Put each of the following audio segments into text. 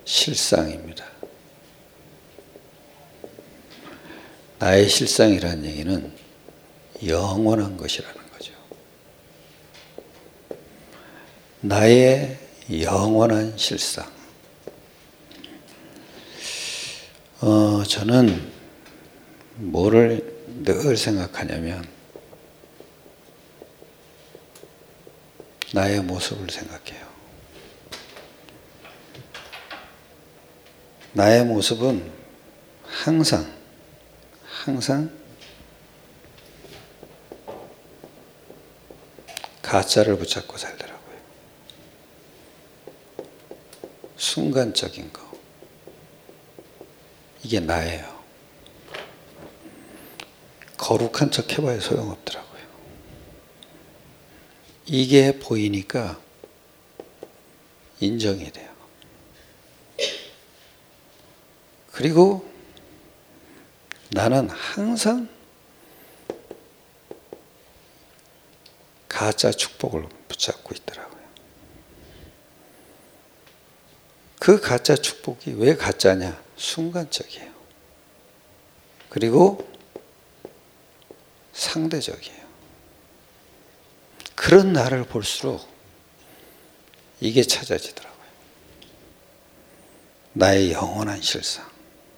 실상입니다. 나의 실상이라는 얘기는 영원한 것이라는 거죠. 나의 영원한 실상. 저는 뭐를 늘 생각하냐면 나의 모습을 생각해요. 나의 모습은 항상 가짜를 붙잡고 살더라고요. 순간적인 거. 이게 나예요. 거룩한 척 해봐야 소용없더라고요. 이게 보이니까 인정이 돼요. 그리고 나는 항상 가짜 축복을 붙잡고 있더라고요. 그 가짜 축복이 왜 가짜냐? 순간적이에요. 그리고 상대적이에요. 그런 나를 볼수록 이게 찾아지더라고요. 나의 영원한 실상.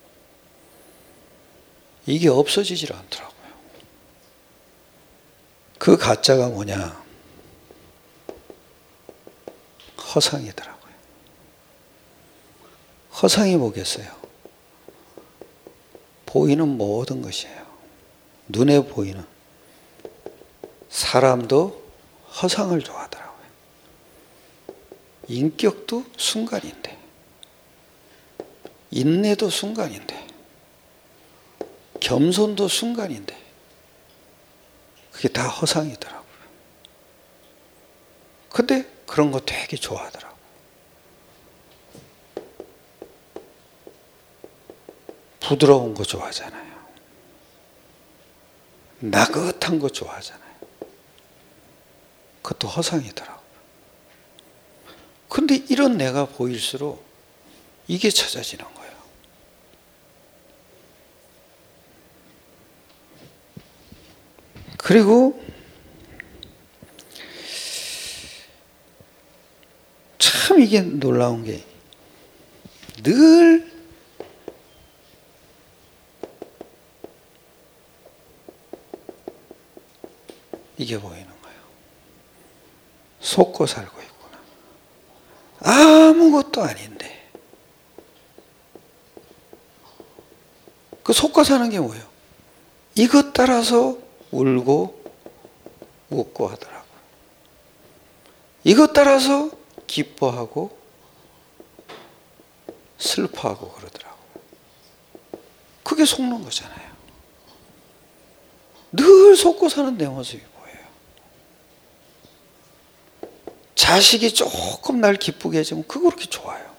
이게 없어지질 않더라고요. 그 가짜가 뭐냐? 허상이더라고요. 허상이 뭐겠어요? 보이는 모든 것이에요. 눈에 보이는. 사람도 허상을 좋아하더라고요. 인격도 순간인데, 인내도 순간인데, 겸손도 순간인데, 그게 다 허상이더라고요. 근데 그런 거 되게 좋아하더라고요. 부드러운 거 좋아하잖아요. 나긋한 거 좋아하잖아요. 그것도 허상이더라고요. 근데 이런 내가 보일수록 이게 찾아지는 거예요. 그리고 참 이게 놀라운 게 늘 이게 보이는 거예요. 속고 살고 있구나. 아무것도 아닌데. 그 속고 사는 게 뭐예요? 이것 따라서 울고 웃고 하더라고요. 이것 따라서 기뻐하고 슬퍼하고 그러더라고요. 그게 속는 거잖아요. 늘 속고 사는 내 모습이 뭐예요? 자식이 조금 날 기쁘게 해주면 그게 그렇게 좋아요.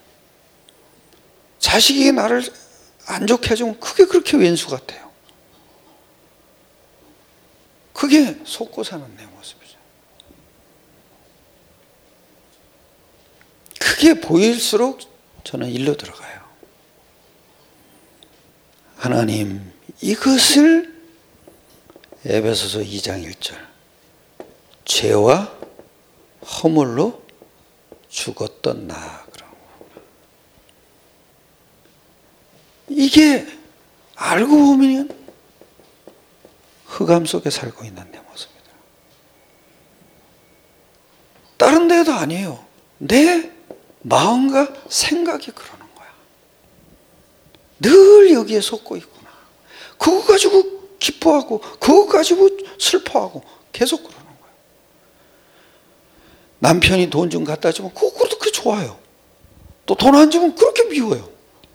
자식이 나를 안 좋게 해주면 그게 그렇게 왼수 같아요. 그게 속고 사는 내 모습이죠. 그게 보일수록 저는 일로 들어가요. 하나님, 이것을 에베소서 2장 1절 죄와 허물로 죽었던 나. 이게 알고 보면 흑암 속에 살고 있는 내 모습이다. 다른 데도 아니에요. 내 마음과 생각이 그러는 거야. 늘 여기에 속고 있구나. 그거 가지고 기뻐하고 그거 가지고 슬퍼하고 계속 그러는 거야. 남편이 돈 좀 갖다 주면 그거 그렇게 좋아요. 또 돈 안 주면 그렇게 미워요.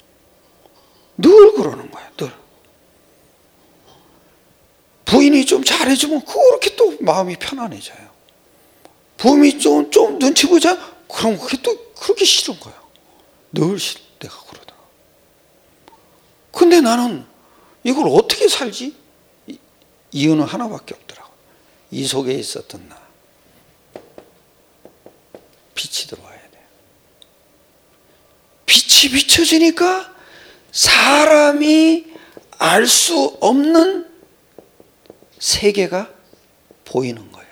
늘 그러는 거야. 늘. 부인이 좀 잘해주면 그렇게 또 마음이 편안해져요. 부인이 좀 눈치 보자? 그럼 그게 또 그렇게 싫은 거야. 늘 내가 그러더라. 근데 나는 이걸 어떻게 살지? 이유는 하나밖에 없더라고. 이 속에 있었던 나. 빛이 들어와야 돼. 빛이 빛이 비춰지니까 사람이 알 수 없는 세계가 보이는 거예요.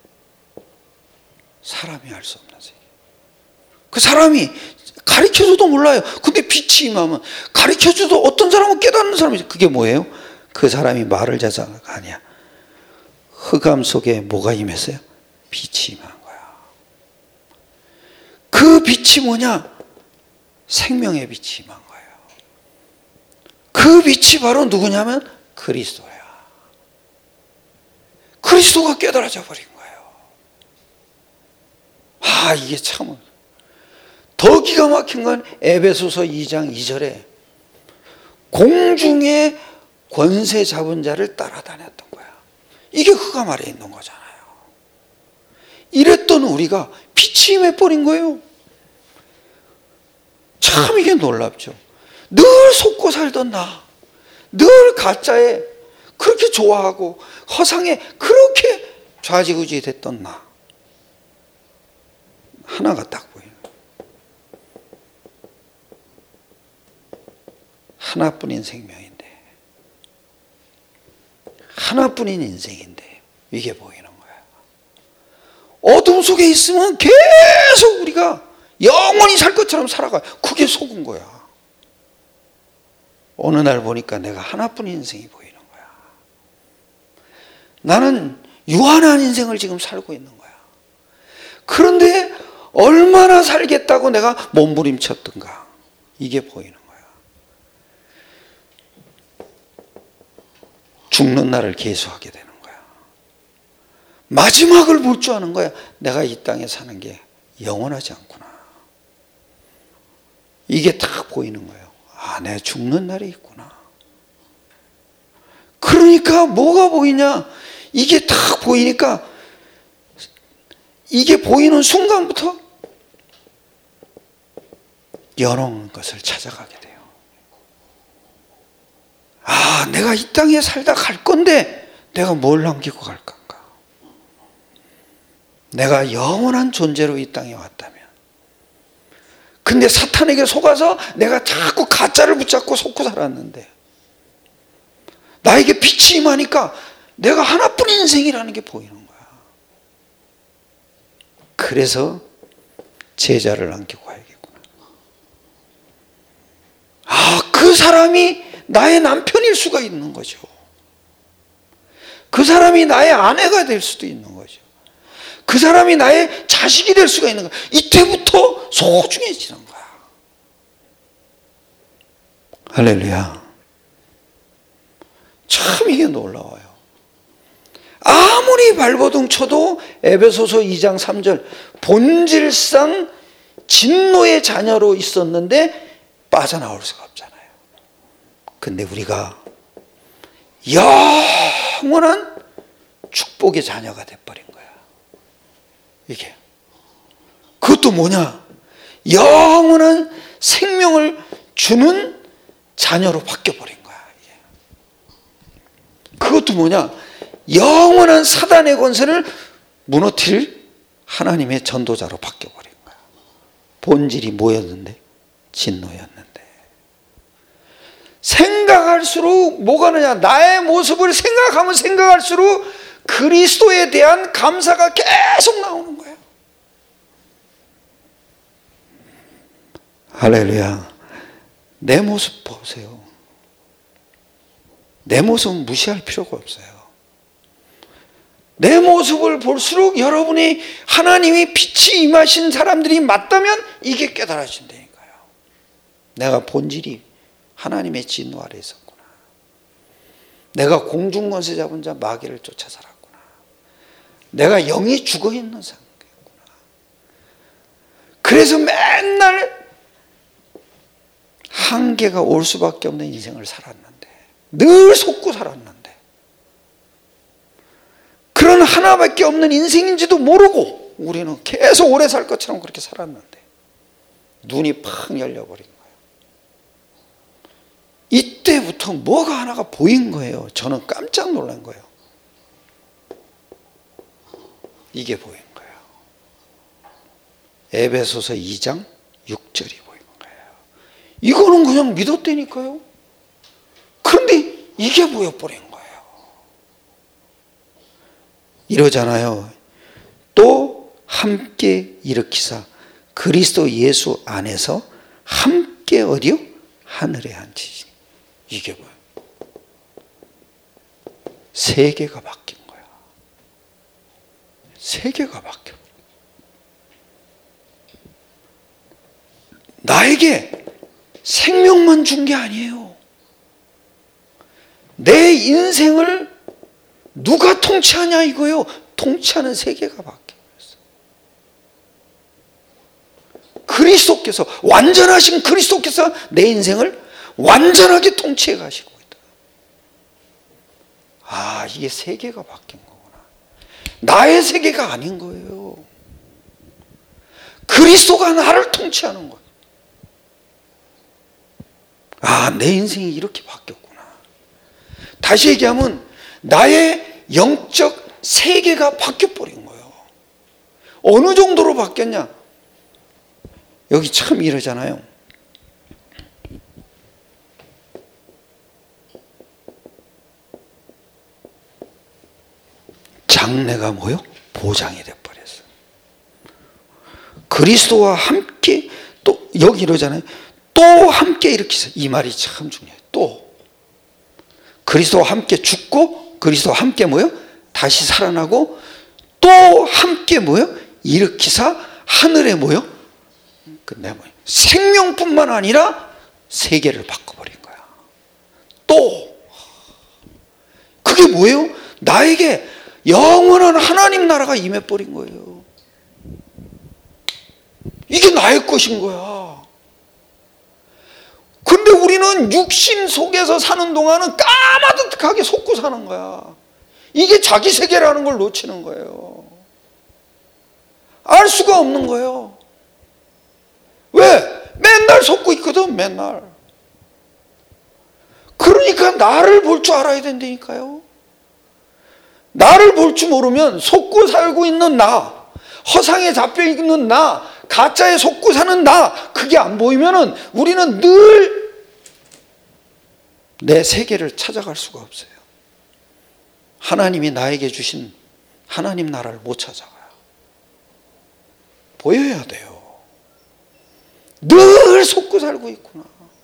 사람이 알 수 없는 세계. 그 사람이 가르쳐줘도 몰라요. 근데 빛이 임하면 가르쳐줘도 어떤 사람은 깨닫는 사람이, 그게 뭐예요? 그 사람이 말을 잘하가 아니야. 흑암 속에 뭐가 임했어요? 빛이 임한 거야. 그 빛이 뭐냐? 생명의 빛이 임한 거예요. 그 빛이 바로 누구냐면 그리스도야. 그리스도가 깨달아져 버린 거예요. 아, 이게 참 더 기가 막힌 건 에베소서 2장 2절에 공중의 권세 잡은 자를 따라다녔던 거야. 이게 흑암 아래에 있는 거잖아요. 이랬던 우리가 빛이 임해버린 거예요. 참 이게 놀랍죠. 늘 속고 살던 나, 늘 가짜에 그렇게 좋아하고 허상에 그렇게 좌지우지 됐던 나, 하나가 딱 보여요. 하나뿐인 생명인데, 하나뿐인 인생인데 이게 보이는 거야. 어둠 속에 있으면 계속 우리가 영원히 살 것처럼 살아가요. 그게 속은 거야. 어느 날 보니까 내가 하나뿐인 인생이 보이는 거야. 나는 유한한 인생을 지금 살고 있는 거야. 그런데 얼마나 살겠다고 내가 몸부림쳤던가, 이게 보이는 거야. 죽는 날을 계수하게 되는 거야. 마지막을 볼 줄 아는 거야. 내가 이 땅에 사는 게 영원하지 않구나. 이게 딱 보이는 거예요. 아, 내가 죽는 날이 있구나. 그러니까 뭐가 보이냐? 이게 딱 보이니까, 이게 보이는 순간부터 여놓은 것을 찾아가게 돼요. 아, 내가 이 땅에 살다 갈 건데 내가 뭘 남기고 갈 건가? 내가 영원한 존재로 이 땅에 왔다면, 근데 사탄에게 속아서 내가 자꾸 가짜를 붙잡고 속고 살았는데 나에게 빛이 임하니까 내가 하나뿐인 인생이라는 게 보이는 거야. 그래서 제자를 남기고 가야겠구나. 아, 그 사람이 나의 남편일 수가 있는 거죠. 그 사람이 나의 아내가 될 수도 있는 거죠. 그 사람이 나의 자식이 될 수가 있는 거야. 이때부터 소중해지는 거야. 할렐루야. 참 이게 놀라워요. 아무리 발버둥 쳐도 에베소서 2장 3절 본질상 진노의 자녀로 있었는데 빠져나올 수가 없잖아요. 근데 우리가 영원한 축복의 자녀가 돼버린 거야. 이게 그것도 뭐냐? 영원한 생명을 주는 자녀로 바뀌어버린 거야. 이게. 그것도 뭐냐? 영원한 사단의 권세를 무너뜨릴 하나님의 전도자로 바뀌어버린 거야. 본질이 뭐였는데? 진노였는데. 생각할수록 뭐가 느냐? 나의 모습을 생각하면 생각할수록 그리스도에 대한 감사가 계속 나오는 거예요. 할렐루야. 내 모습 보세요. 내 모습은 무시할 필요가 없어요. 내 모습을 볼수록 여러분이 하나님이 빛이 임하신 사람들이 맞다면 이게 깨달아진다니까요. 내가 본질이 하나님의 진노 아래 있었구나. 내가 공중권세 잡은 자 마귀를 쫓아 살았구나. 내가 영이 죽어있는 상태였구나. 그래서 맨날 한계가 올 수밖에 없는 인생을 살았는데, 늘 속고 살았는데, 그런 하나밖에 없는 인생인지도 모르고 우리는 계속 오래 살 것처럼 그렇게 살았는데 눈이 팍 열려버린 거예요. 이때부터 뭐가 하나가 보인 거예요. 저는 깜짝 놀란 거예요. 이게 보인 거예요. 에베소서 2장 6절이 보인 거예요. 이거는 그냥 믿었다니까요. 그런데 이게 보여버린 거예요. 이러잖아요. 또 함께 일으키사 그리스도 예수 안에서 함께 어디요? 하늘에 앉히시니. 이게 뭐예요? 세계가 바뀐 거야. 세계가 바뀌어. 나에게 생명만 준 게 아니에요. 내 인생을 누가 통치하냐 이거요. 통치하는 세계가 바뀌었어요. 그리스도께서, 완전하신 그리스도께서 내 인생을 완전하게 통치해 가시고 있다. 아, 이게 세계가 바뀐 거구나. 나의 세계가 아닌 거예요. 그리스도가 나를 통치하는 거예요. 아, 내 인생이 이렇게 바뀌었구나. 다시 얘기하면 나의 영적 세계가 바뀌어버린 거예요. 어느 정도로 바뀌었냐? 여기 참 이러잖아요. 장래가 뭐요? 보장이 돼버렸어요. 그리스도와 함께, 또 여기 이러잖아요. 또 함께 일으키세요. 이 말이 참 중요해요. 또 그리스도와 함께 죽고 그리스도와 함께 뭐요? 다시 살아나고 또 함께 뭐요? 일으키사 하늘에 뭐요? 근데 뭐요? 생명뿐만 아니라 세계를 바꿔버린 거야. 또 그게 뭐예요? 나에게 영원한 하나님 나라가 임해버린 거예요. 이게 나의 것인 거야. 근데 우리는 육신 속에서 사는 동안은 까마득하게 속고 사는 거야. 이게 자기 세계라는 걸 놓치는 거예요. 알 수가 없는 거예요. 왜? 맨날 속고 있거든, 맨날. 그러니까 나를 볼 줄 알아야 된다니까요. 나를 볼 줄 모르면 속고 살고 있는 나, 허상에 잡혀 있는 나, 가짜에 속고 사는 나, 그게 안 보이면은 우리는 늘 내 세계를 찾아갈 수가 없어요. 하나님이 나에게 주신 하나님 나라를 못 찾아가요. 보여야 돼요. 늘 속고 살고 있구나.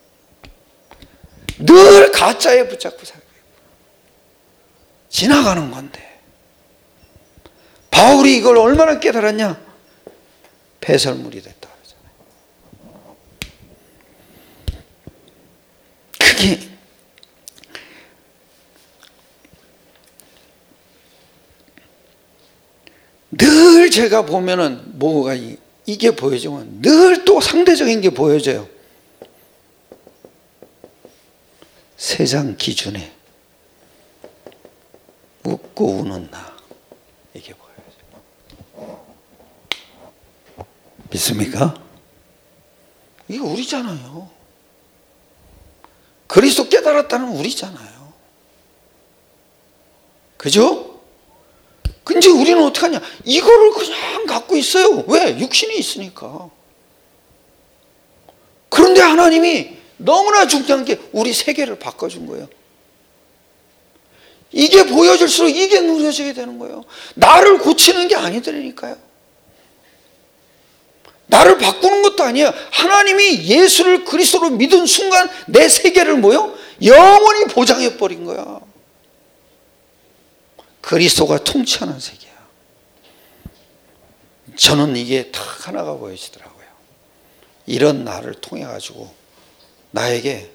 늘 가짜에 붙잡고 살고 있구나. 지나가는 건데. 바울이 이걸 얼마나 깨달았냐? 배설물이 됐다 그러잖아요. 그게 늘 제가 보면은 뭐가 이게 보여지면 늘 또 상대적인 게 보여져요. 세상 기준에 웃고 우는 나, 이게 보여져요. 믿습니까? 이거 우리잖아요. 그리스도 깨달았다는 우리잖아요. 그죠? 근데 우리는 어떡하냐? 이거를 그냥 갖고 있어요. 왜? 육신이 있으니까. 그런데 하나님이 너무나 중요한 게 우리 세계를 바꿔준 거예요. 이게 보여질수록 이게 누려지게 되는 거예요. 나를 고치는 게 아니더라니까요. 나를 바꾸는 것도 아니에요. 하나님이 예수를 그리스도로 믿은 순간 내 세계를 뭐요? 영원히 보장해버린 거야. 그리스도가 통치하는 세계야. 저는 이게 딱 하나가 보여지더라고요. 이런 나를 통해 가지고 나에게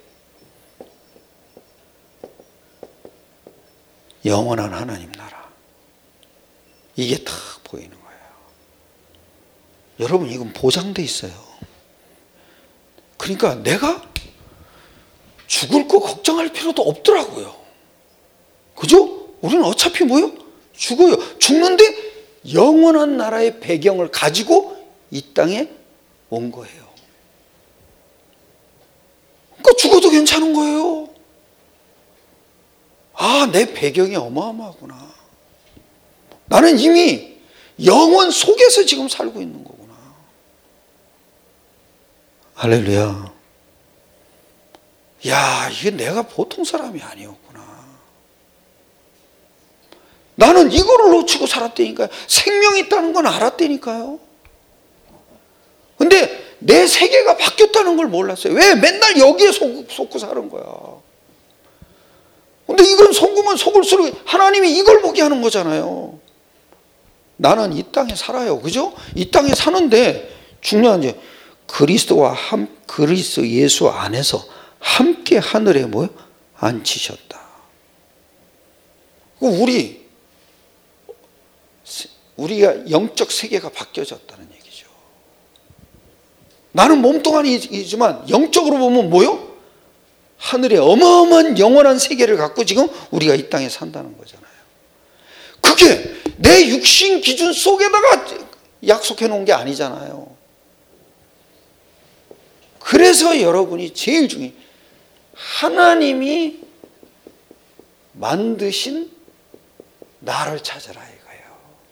영원한 하나님 나라, 이게 딱 보이는 거예요. 여러분, 이건 보장돼 있어요. 그러니까 내가 죽을 거 걱정할 필요도 없더라고요. 그죠? 우리는 어차피 뭐요? 죽어요. 죽는데 영원한 나라의 배경을 가지고 이 땅에 온 거예요. 그러니까 죽어도 괜찮은 거예요. 아, 내 배경이 어마어마하구나. 나는 이미 영원 속에서 지금 살고 있는 거구나. 할렐루야. 야, 이게 내가 보통 사람이 아니었구나. 나는 이거를 놓치고 살았다니까요. 생명이 있다는 건 알았다니까요. 근데 내 세계가 바뀌었다는 걸 몰랐어요. 왜? 맨날 여기에 속고 사는 거야. 근데 이건 속으면 속을수록 하나님이 이걸 보게 하는 거잖아요. 나는 이 땅에 살아요. 그죠? 이 땅에 사는데 중요한 게 그리스도 예수 안에서 함께 하늘에 앉히셨다. 우리가 영적 세계가 바뀌어졌다는 얘기죠. 나는 몸뚱아리이지만 영적으로 보면 하늘에 어마어마한 영원한 세계를 갖고 지금 우리가 이 땅에 산다는 거잖아요. 그게 내 육신 기준 속에다가 약속해 놓은 게 아니잖아요. 그래서 여러분이 제일 중요해. 하나님이 만드신 나를 찾아라 이거예요.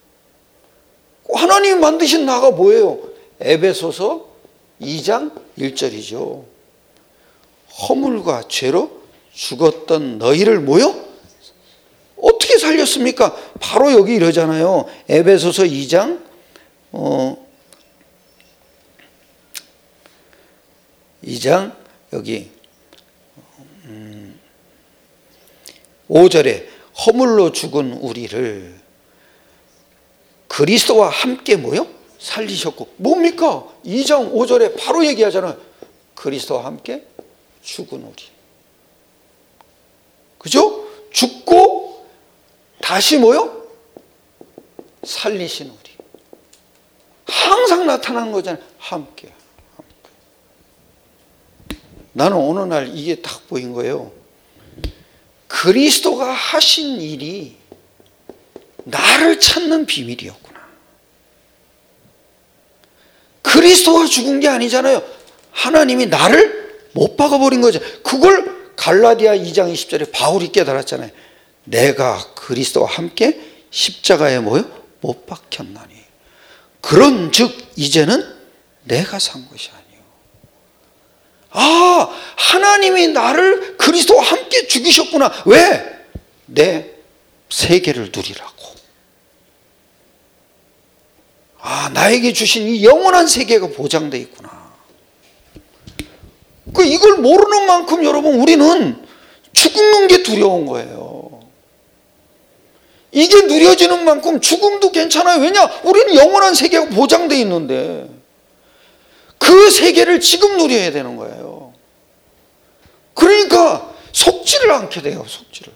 하나님이 만드신 나가 뭐예요? 에베소서 2장 1절이죠. 허물과 죄로 죽었던 너희를 어떻게 살렸습니까? 바로 여기 이러잖아요. 에베소서 2장 2장 여기 5절에 허물로 죽은 우리를 그리스도와 함께 살리셨고, 뭡니까? 2장 5절에 바로 얘기하잖아요. 그리스도와 함께 죽은 우리. 그죠? 죽고 다시 살리신 우리. 항상 나타나는 거잖아요. 함께. 나는 어느 날 이게 딱 보인 거예요. 그리스도가 하신 일이 나를 찾는 비밀이었구나. 그리스도가 죽은 게 아니잖아요. 하나님이 나를 못 박아버린 거죠. 그걸 갈라디아 2장 20절에 바울이 깨달았잖아요. 내가 그리스도와 함께 십자가에 못 박혔나니. 그런즉 이제는 내가 산 것이 아니요. 하나님이 나를 그리스도와 함께 죽이셨구나. 왜? 내 세계를 누리라고. 나에게 주신 이 영원한 세계가 보장되어 있구나. 이걸 모르는 만큼 여러분 우리는 죽는 게 두려운 거예요. 이게 누려지는 만큼 죽음도 괜찮아요. 왜냐? 우리는 영원한 세계가 보장되어 있는데 그 세계를 지금 누려야 되는 거예요. 그러니까 속지를 않게 돼요. 속지를.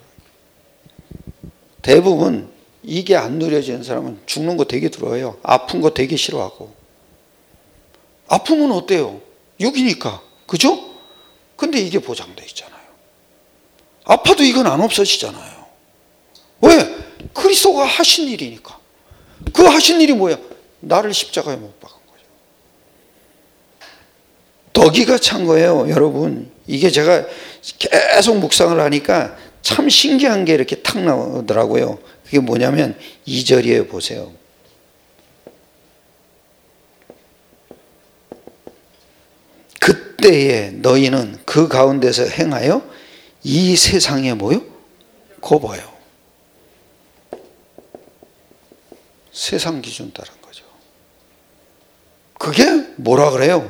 대부분 이게 안 누려지는 사람은 죽는 거 되게 두려워요. 아픈 거 되게 싫어하고. 아프면 어때요? 육이니까. 그죠? 근데 이게 보장되어 있잖아요. 아파도 이건 안 없어지잖아요. 왜? 그리스도가 하신 일이니까. 그 하신 일이 뭐야? 나를 십자가에 못 박은 거죠. 더 기가 찬 거예요, 여러분. 이게 제가 계속 묵상을 하니까 참 신기한 게 이렇게 탁 나오더라고요. 그게 뭐냐면 2절이에요. 보세요. 그때에 너희는 그 가운데서 행하여 이 세상에 곱어요. 세상 기준 따른 거죠. 그게 뭐라 그래요?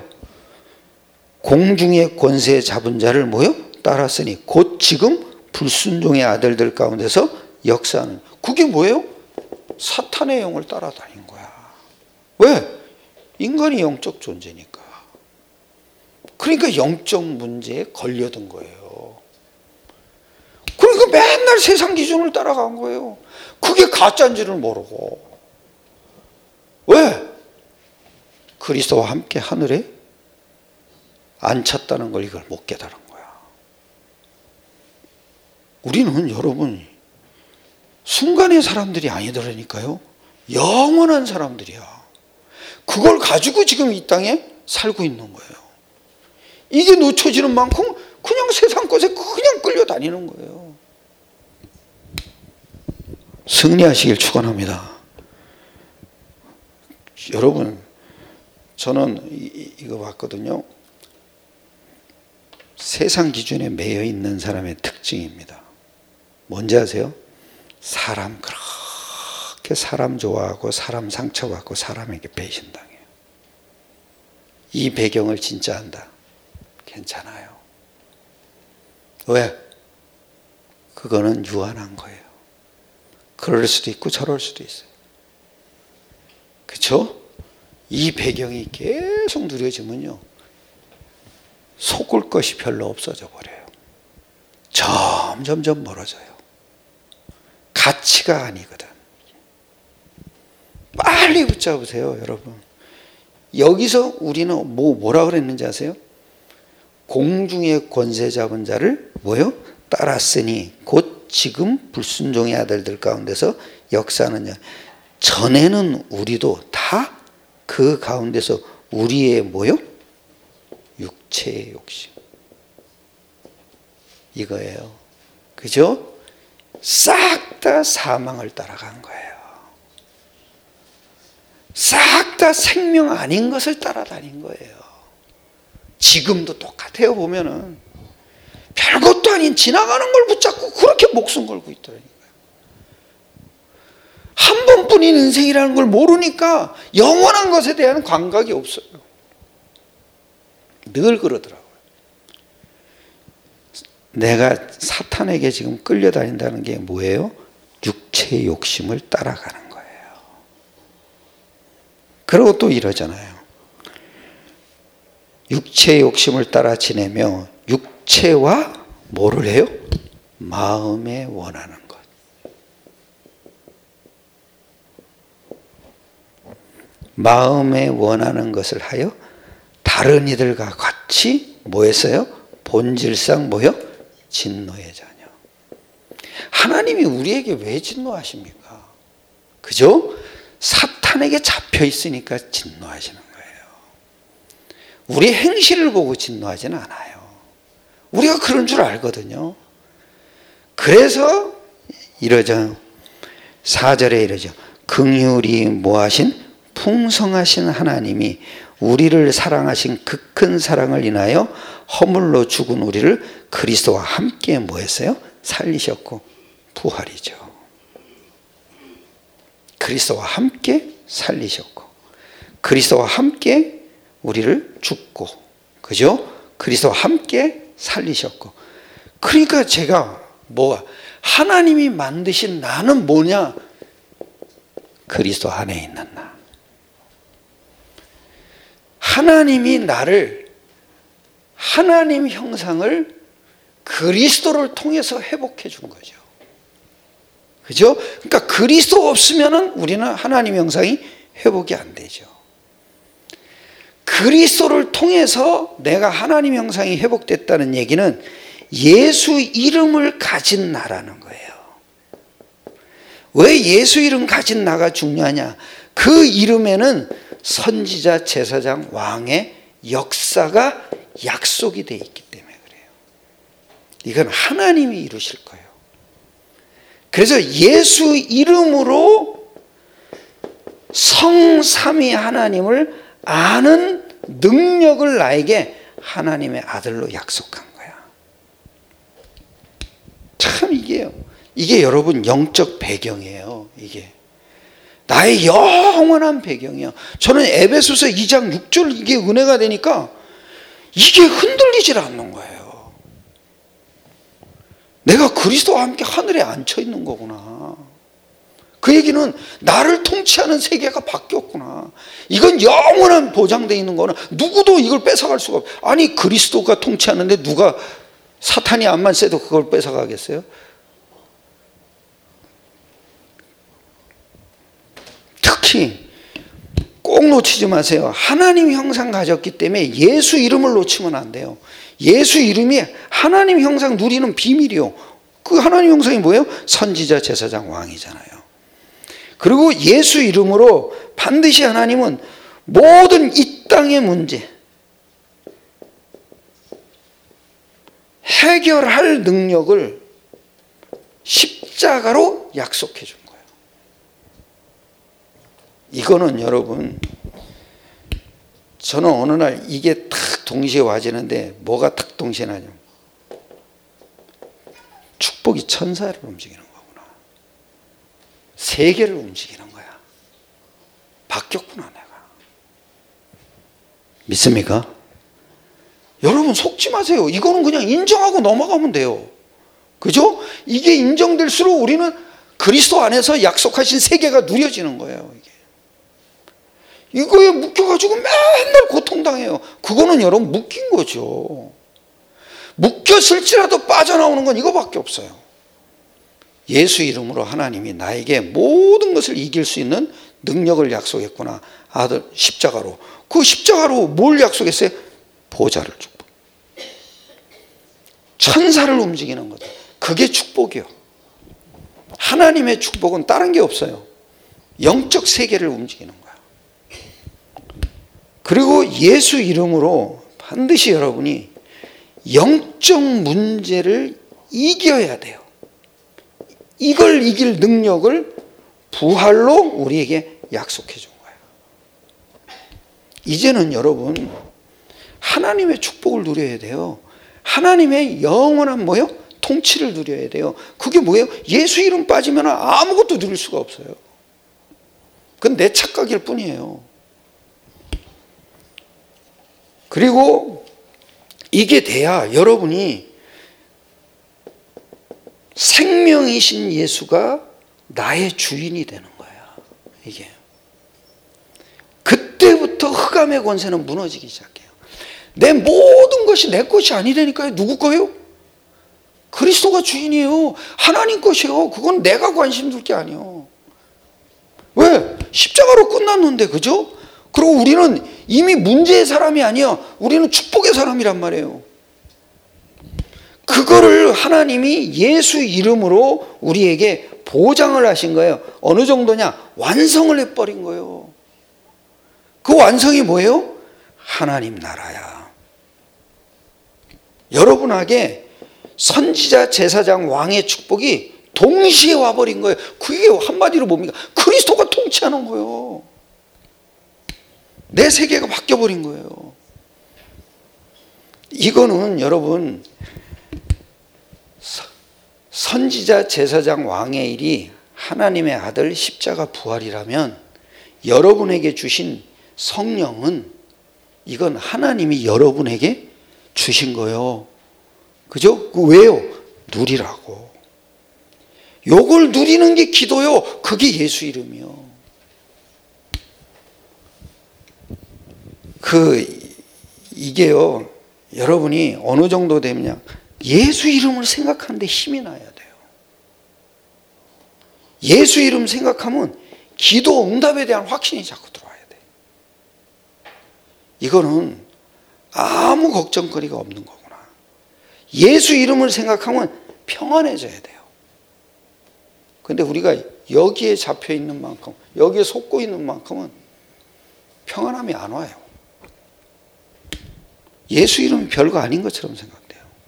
공중의 권세 잡은 자를 따랐으니 곧 지금 불순종의 아들들 가운데서 역사하는. 그게 뭐예요? 사탄의 영을 따라다닌 거야. 왜? 인간이 영적 존재니까. 그러니까 영적 문제에 걸려든 거예요. 그러니까 맨날 세상 기준을 따라간 거예요. 그게 가짜인지를 모르고. 왜? 그리스도와 함께 하늘에 앉혔다는 걸 이걸 못 깨달은 거야. 우리는 여러분 순간의 사람들이 아니더라니까요. 영원한 사람들이야. 그걸 가지고 지금 이 땅에 살고 있는 거예요. 이게 놓쳐지는 만큼 그냥 세상 것에 그냥 끌려다니는 거예요. 승리하시길 축원합니다. 여러분, 저는 이거 봤거든요. 세상 기준에 매여 있는 사람의 특징입니다. 뭔지 아세요? 사람 그렇게 사람 좋아하고 사람 상처받고 사람에게 배신당해요. 이 배경을 진짜 안다. 괜찮아요. 왜? 그거는 유한한 거예요. 그럴 수도 있고 저럴 수도 있어요. 그렇죠? 이 배경이 계속 누려지면요, 속을 것이 별로 없어져 버려요. 점점 멀어져요. 가치가 아니거든. 빨리 붙잡으세요, 여러분. 여기서 우리는 뭐라 그랬는지 아세요? 공중의 권세 잡은 자를 뭐요? 따랐으니 곧 지금 불순종의 아들들 가운데서 역사하는 자. 전에는 우리도 다 그 가운데서 우리의 뭐요? 육체의 욕심. 이거예요. 그죠? 싹 다 사망을 따라간 거예요. 싹 다 생명 아닌 것을 따라다닌 거예요. 지금도 똑같아요. 보면은 별것도 아닌 지나가는 걸 붙잡고 그렇게 목숨 걸고 있더라니까요. 한 번뿐인 인생이라는 걸 모르니까 영원한 것에 대한 감각이 없어요. 늘 그러더라고요. 내가 사탄에게 지금 끌려다닌다는 게 뭐예요? 육체의 욕심을 따라가는 거예요. 그리고 또 이러잖아요. 육체의 욕심을 따라 지내며 육체와 뭐를 해요? 마음에 원하는 것. 마음에 원하는 것을 하여 다른 이들과 같이 뭐 했어요? 본질상 뭐요? 진노의 자녀. 하나님이 우리에게 왜 진노하십니까? 그죠? 사탄에게 잡혀 있으니까 진노하시는 거예요. 우리 행실을 보고 진노하지는 않아요. 우리가 그런 줄 알거든요. 그래서 이러죠. 4절에 이러죠. 긍휼이 뭐하신? 풍성하신 하나님이 우리를 사랑하신 그 큰 사랑을 인하여 허물로 죽은 우리를 그리스도와 함께 뭐 했어요? 살리셨고 부활이죠. 그리스도와 함께 살리셨고 그리스도와 함께 우리를 죽고, 그죠? 그리스도와 함께 살리셨고. 그러니까 제가 뭐가 하나님이 만드신 나는 뭐냐? 그리스도 안에 있는 나. 하나님이 나를, 하나님 형상을 그리스도를 통해서 회복해 준 거죠. 그죠? 그러니까 그리스도 없으면은 우리는 하나님 형상이 회복이 안 되죠. 그리스도를 통해서 내가 하나님 형상이 회복됐다는 얘기는 예수 이름을 가진 나라는 거예요. 왜 예수 이름 가진 나가 중요하냐? 그 이름에는 선지자, 제사장, 왕의 역사가 약속이 되어 있기 때문에 그래요. 이건 하나님이 이루실 거예요. 그래서 예수 이름으로 성삼위 하나님을 아는 능력을 나에게 하나님의 아들로 약속한 거야. 참 이게 여러분 영적 배경이에요. 이게 나의 영원한 배경이야. 저는 에베소서 2장 6절 이게 은혜가 되니까 이게 흔들리질 않는 거예요. 내가 그리스도와 함께 하늘에 앉혀 있는 거구나. 그 얘기는 나를 통치하는 세계가 바뀌었구나. 이건 영원한 보장되어 있는 거는 누구도 이걸 뺏어갈 수가 없어요. 아니 그리스도가 통치하는데 누가 사탄이 암만 세도 그걸 뺏어가겠어요? 특히 꼭 놓치지 마세요. 하나님 형상 가졌기 때문에 예수 이름을 놓치면 안 돼요. 예수 이름이 하나님 형상 누리는 비밀이요. 그 하나님 형상이 뭐예요? 선지자, 제사장, 왕이잖아요. 그리고 예수 이름으로 반드시 하나님은 모든 이 땅의 문제 해결할 능력을 십자가로 약속해 준 거예요. 이거는 여러분, 저는 어느 날 이게 탁 동시에 와지는데 뭐가 딱 동시에 나냐면 축복이 천사를 움직이는 거구나. 세계를 움직이는 거야. 바뀌었구나 내가. 믿습니까? 여러분 속지 마세요. 이거는 그냥 인정하고 넘어가면 돼요. 그죠? 이게 인정될수록 우리는 그리스도 안에서 약속하신 세계가 누려지는 거예요. 이거에 묶여가지고 맨날 고통당해요. 그거는 여러분 묶인 거죠. 묶였을지라도 빠져나오는 건 이거밖에 없어요. 예수 이름으로 하나님이 나에게 모든 것을 이길 수 있는 능력을 약속했구나. 아들 십자가로. 그 십자가로 뭘 약속했어요? 보좌를 축복. 천사를 움직이는 거다. 그게 축복이요. 하나님의 축복은 다른 게 없어요. 영적 세계를 움직이는 거야. 그리고 예수 이름으로 반드시 여러분이 영적 문제를 이겨야 돼요. 이걸 이길 능력을 부활로 우리에게 약속해 준 거예요. 이제는 여러분 하나님의 축복을 누려야 돼요. 하나님의 영원한 뭐요? 통치를 누려야 돼요. 그게 뭐예요? 예수 이름 빠지면 아무것도 누릴 수가 없어요. 그건 내 착각일 뿐이에요. 그리고 이게 돼야 여러분이 생명이신 예수가 나의 주인이 되는 거야. 이게. 그때부터 흑암의 권세는 무너지기 시작해요. 내 모든 것이 내 것이 아니라니까요. 누구 거예요? 그리스도가 주인이에요. 하나님 것이에요. 그건 내가 관심 둘 게 아니에요. 왜? 십자가로 끝났는데, 그죠? 그리고 우리는 이미 문제의 사람이 아니야. 우리는 축복의 사람이란 말이에요. 그거를 하나님이 예수 이름으로 우리에게 보장을 하신 거예요. 어느 정도냐? 완성을 해버린 거예요. 그 완성이 뭐예요? 하나님 나라야. 여러분에게 선지자, 제사장, 왕의 축복이 동시에 와버린 거예요. 그게 한마디로 뭡니까? 그리스도가 통치하는 거예요. 내 세계가 바뀌어버린 거예요. 이거는 여러분 선지자, 제사장, 왕의 일이 하나님의 아들 십자가 부활이라면 여러분에게 주신 성령은 이건 하나님이 여러분에게 주신 거예요. 그죠? 왜요? 누리라고. 요걸 누리는 게 기도요. 그게 예수 이름이요. 이게요. 여러분이 어느 정도 되면요. 예수 이름을 생각하는데 힘이 나야 돼요. 예수 이름 생각하면 기도 응답에 대한 확신이 자꾸 들어와야 돼. 이거는 아무 걱정거리가 없는 거구나. 예수 이름을 생각하면 평안해져야 돼요. 근데 우리가 여기에 잡혀 있는 만큼, 여기에 속고 있는 만큼은 평안함이 안 와요. 예수 이름이 별거 아닌 것처럼 생각돼요.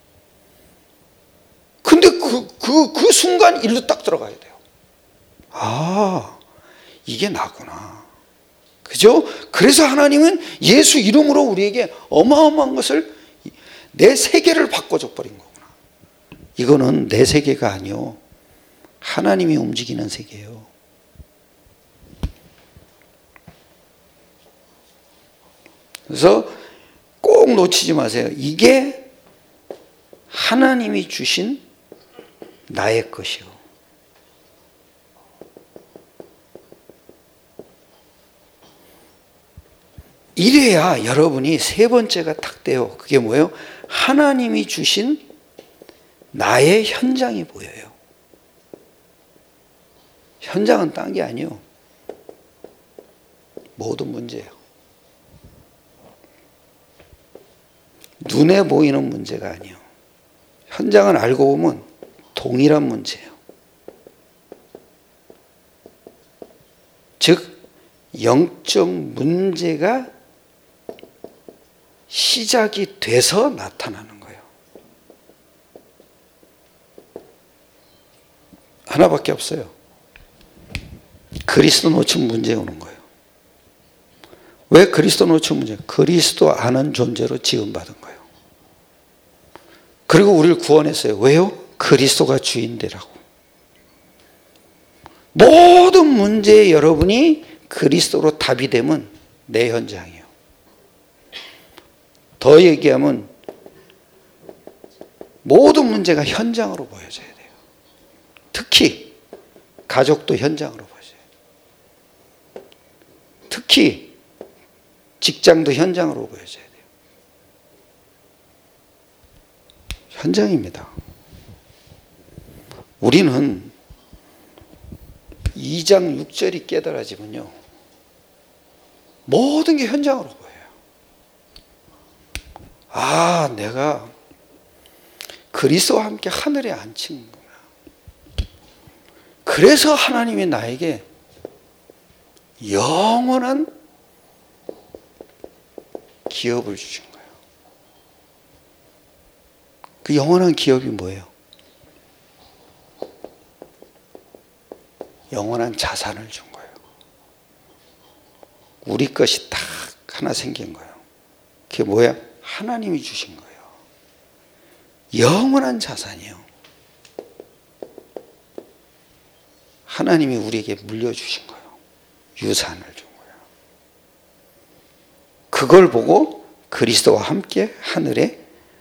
근데 그 순간 일로 딱 들어가야 돼요. 아, 이게 나구나. 그죠? 그래서 하나님은 예수 이름으로 우리에게 어마어마한 것을, 내 세계를 바꿔줘 버린 거구나. 이거는 내 세계가 아니요. 하나님이 움직이는 세계예요. 그래서 꼭 놓치지 마세요. 이게 하나님이 주신 나의 것이요. 이래야 여러분이 세 번째가 딱 돼요. 그게 뭐예요? 하나님이 주신 나의 현장이 보여요. 현장은 딴 게 아니에요. 모든 문제예요. 눈에 보이는 문제가 아니에요. 현장은 알고 보면 동일한 문제예요. 즉 영적 문제가 시작이 돼서 나타나는 거예요. 하나밖에 없어요. 그리스도 놓친 문제 오는 거예요. 왜 그리스도 노출 문제? 그리스도 아는 존재로 지음받은 거예요. 그리고 우리를 구원했어요. 왜요? 그리스도가 주인되라고. 모든 문제에 여러분이 그리스도로 답이 되면 내 현장이에요. 더 얘기하면 모든 문제가 현장으로 보여져야 돼요. 특히 가족도 현장으로 보여져요. 특히 직장도 현장으로 보여져야 돼요. 현장입니다. 우리는 2장 6절이 깨달아지면요, 모든 게 현장으로 보여요. 아, 내가 그리스도와 함께 하늘에 앉힌구나. 그래서 하나님이 나에게 영원한 기업을 주신 거예요. 그 영원한 기업이 뭐예요? 영원한 자산을 준 거예요. 우리 것이 딱 하나 생긴 거예요. 그게 뭐야? 하나님이 주신 거예요. 영원한 자산이요. 하나님이 우리에게 물려주신 거예요. 유산을 준 거예요. 그걸 보고 그리스도와 함께 하늘에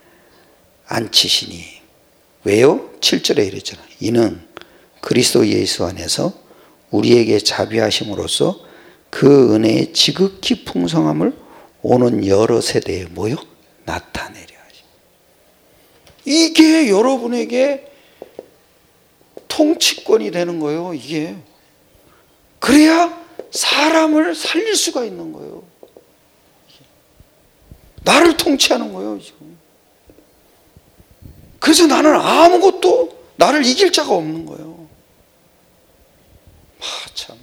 앉히시니. 왜요? 7절에 이랬잖아요. 이는 그리스도 예수 안에서 우리에게 자비하심으로써 그 은혜의 지극히 풍성함을 오는 여러 세대에 뭐요? 나타내려 하시. 이게 여러분에게 통치권이 되는 거예요. 이게. 그래야 사람을 살릴 수가 있는 거예요. 나를 통치하는 거예요, 지금. 그래서 나는 아무것도 나를 이길 자가 없는 거예요. 참.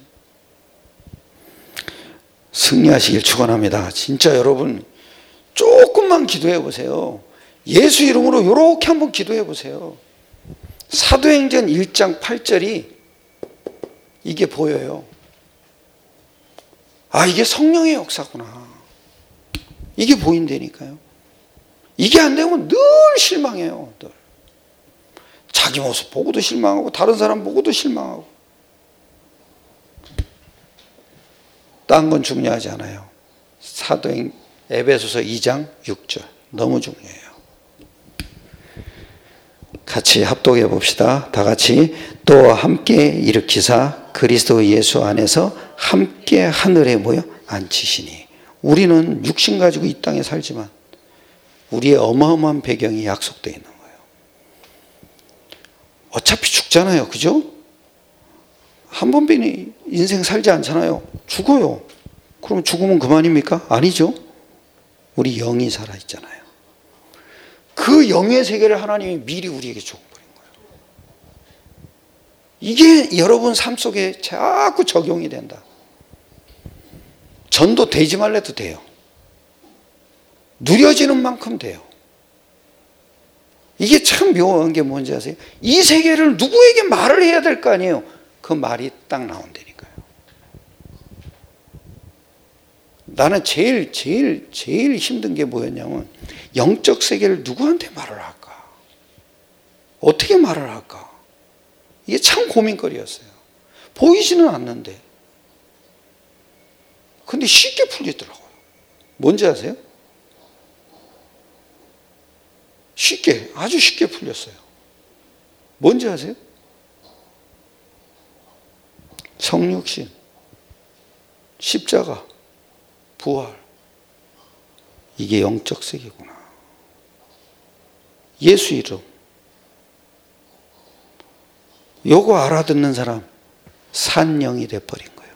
승리하시길 축원합니다. 진짜 여러분 조금만 기도해 보세요. 예수 이름으로 이렇게 한번 기도해 보세요. 사도행전 1장 8절이 이게 보여요. 아, 이게 성령의 역사구나. 이게 보인다니까요. 이게 안 되면 늘 실망해요. 늘. 자기 모습 보고도 실망하고 다른 사람 보고도 실망하고. 딴 건 중요하지 않아요. 사도행 에베소서 2장 6절 너무 중요해요. 같이 합독해 봅시다. 다 같이. 또 함께 일으키사 그리스도 예수 안에서 함께 하늘에 모여 앉히시니. 우리는 육신 가지고 이 땅에 살지만 우리의 어마어마한 배경이 약속되어 있는 거예요. 어차피 죽잖아요. 그죠? 한 번뿐이 인생 살지 않잖아요. 죽어요. 그럼 죽으면 그만입니까? 아니죠. 우리 영이 살아있잖아요. 그 영의 세계를 하나님이 미리 우리에게 줘버린 거예요. 이게 여러분 삶 속에 자꾸 적용이 된다. 전도 되지 말래도 돼요. 누려지는 만큼 돼요. 이게 참 묘한 게 뭔지 아세요? 이 세계를 누구에게 말을 해야 될 거 아니에요. 그 말이 딱 나온다니까요. 나는 제일 힘든 게 뭐였냐면 영적 세계를 누구한테 말을 할까? 어떻게 말을 할까? 이게 참 고민거리였어요. 보이지는 않는데. 근데 쉽게 풀리더라고요. 뭔지 아세요? 쉽게, 아주 쉽게 풀렸어요. 뭔지 아세요? 성육신, 십자가, 부활. 이게 영적 세계구나. 예수 이름. 요거 알아듣는 사람 산영이 돼버린 거예요.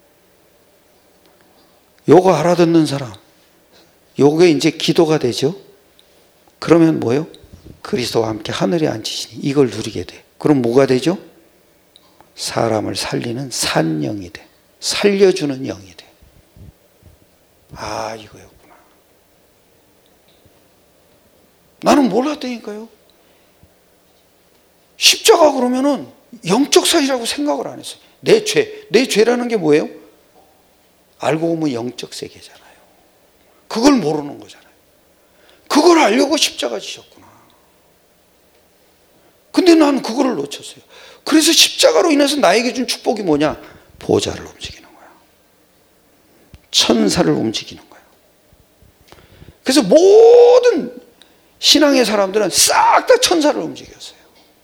요거 알아듣는 사람 요게 이제 기도가 되죠. 그러면 뭐요? 그리스도와 함께 하늘에 앉히시니 이걸 누리게 돼. 그럼 뭐가 되죠? 사람을 살리는 산영이 돼. 살려주는 영이 돼. 아, 이거였구나. 나는 몰랐다니까요. 십자가 그러면은 영적 사이라고 생각을 안 했어요. 내 죄라는 게 뭐예요? 알고 보면 영적 세계잖아요. 그걸 모르는 거잖아요. 그걸 알려고 십자가 지셨구나. 근데 나는 그거를 놓쳤어요. 그래서 십자가로 인해서 나에게 준 축복이 뭐냐? 보좌를 움직이는 거야. 천사를 움직이는 거야. 그래서 모든 신앙의 사람들은 싹 다 천사를 움직였어요.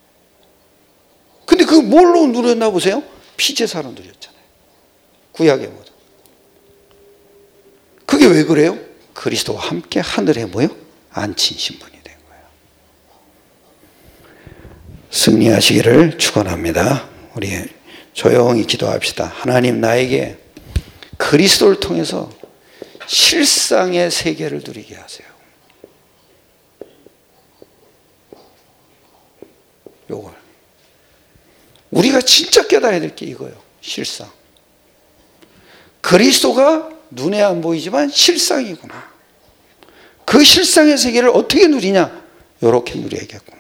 근데 그거 뭘로 누렸나 보세요? 피제사로 누렸잖아요. 구약의 모든. 그게 왜 그래요? 그리스도와 함께 하늘에 뭐요? 앉힌 신분이 된 거예요. 승리하시기를 축원합니다. 우리 조용히 기도합시다. 하나님, 나에게 그리스도를 통해서 실상의 세계를 누리게 하세요. 요걸 우리가 진짜 깨달아야 될 게 이거예요. 실상. 그리스도가 눈에 안 보이지만 실상이구나. 그 실상의 세계를 어떻게 누리냐? 이렇게 누려야겠구나.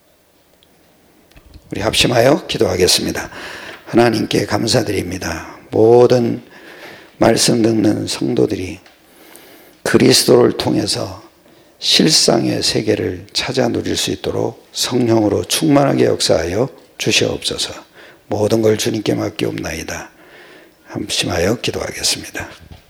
우리 합심하여 기도하겠습니다. 하나님께 감사드립니다. 모든 말씀 듣는 성도들이 그리스도를 통해서 실상의 세계를 찾아 누릴 수 있도록 성령으로 충만하게 역사하여 주시옵소서. 모든 걸 주님께 맡기옵나이다. 합심하여 기도하겠습니다.